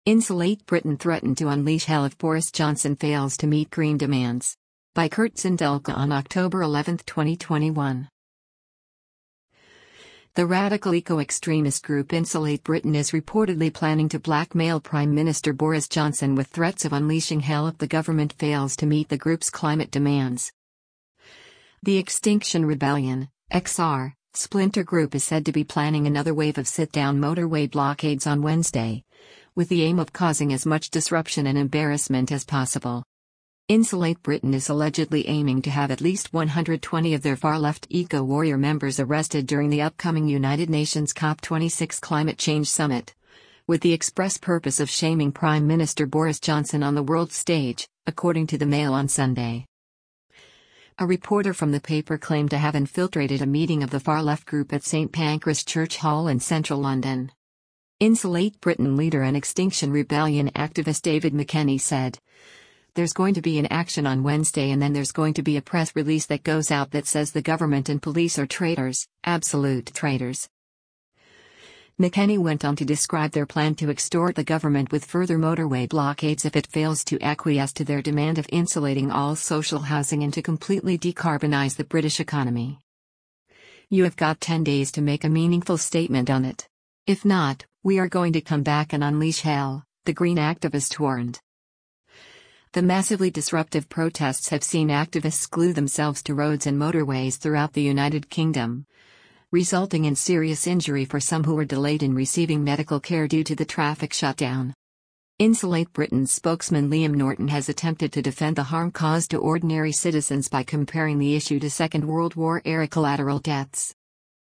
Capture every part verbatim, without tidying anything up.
Insulate Britain threatened to unleash hell if Boris Johnson fails to meet Green demands. By Kurt Zindelka on October eleventh, twenty twenty-one. The radical eco-extremist group Insulate Britain is reportedly planning to blackmail Prime Minister Boris Johnson with threats of unleashing hell if the government fails to meet the group's climate demands. The Extinction Rebellion, X R, splinter group is said to be planning another wave of sit-down motorway blockades on Wednesday, with the aim of causing as much disruption and embarrassment as possible. Insulate Britain is allegedly aiming to have at least one hundred twenty of their far-left eco-warrior members arrested during the upcoming United Nations COP twenty-six Climate Change Summit, with the express purpose of shaming Prime Minister Boris Johnson on the world stage, according to the Mail on Sunday. A reporter from the paper claimed to have infiltrated a meeting of the far-left group at Saint Pancras Church Hall in central London. Insulate Britain leader and Extinction Rebellion activist David McKenney said, "There's going to be an action on Wednesday and then there's going to be a press release that goes out that says the government and police are traitors, absolute traitors." McKenney went on to describe their plan to extort the government with further motorway blockades if it fails to acquiesce to their demand of insulating all social housing and to completely decarbonize the British economy. "You have got ten days to make a meaningful statement on it. If not, we are going to come back and unleash hell," the Green activist warned. The massively disruptive protests have seen activists glue themselves to roads and motorways throughout the United Kingdom, resulting in serious injury for some who were delayed in receiving medical care due to the traffic shutdown. Insulate Britain's spokesman Liam Norton has attempted to defend the harm caused to ordinary citizens by comparing the issue to Second World War-era collateral deaths.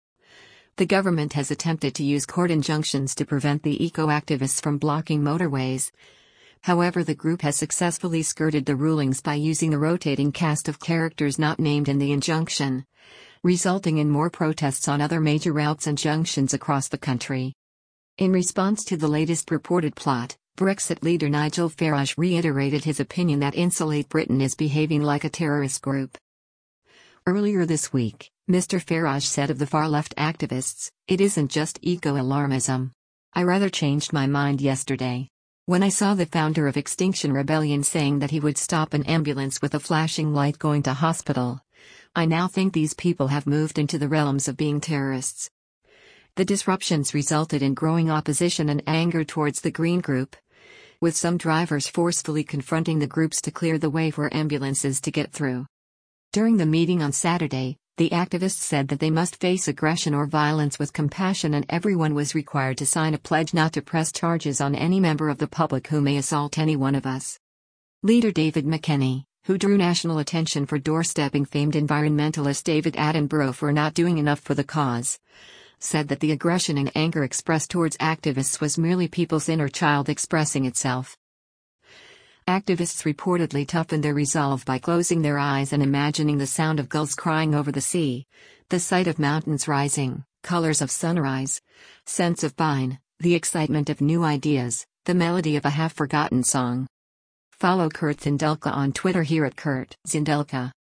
The government has attempted to use court injunctions to prevent the eco-activists from blocking motorways. However, the group has successfully skirted the rulings by using the rotating cast of characters not named in the injunction, resulting in more protests on other major routes and junctions across the country. In response to the latest reported plot, Brexit leader Nigel Farage reiterated his opinion that Insulate Britain is behaving like a terrorist group. Earlier this week, Mister Farage said of the far-left activists, "It isn't just eco-alarmism. I rather changed my mind yesterday. When I saw the founder of Extinction Rebellion saying that he would stop an ambulance with a flashing light going to hospital, I now think these people have moved into the realms of being terrorists." The disruptions resulted in growing opposition and anger towards the Green Group, with some drivers forcefully confronting the groups to clear the way for ambulances to get through. During the meeting on Saturday, the activists said that they must face aggression or violence with compassion and everyone was required to sign a pledge not to press charges on any member of the public who may assault any one of us. Leader David McKenney, who drew national attention for doorstepping famed environmentalist David Attenborough for not doing enough for the cause, said that the aggression and anger expressed towards activists was merely people's inner child expressing itself. Activists reportedly toughened their resolve by closing their eyes and imagining the sound of gulls crying over the sea, the sight of mountains rising, colors of sunrise, scents of pine, the excitement of new ideas, the melody of a half-forgotten song. Follow Kurt Zindelka on Twitter here at Kurt Zindelka.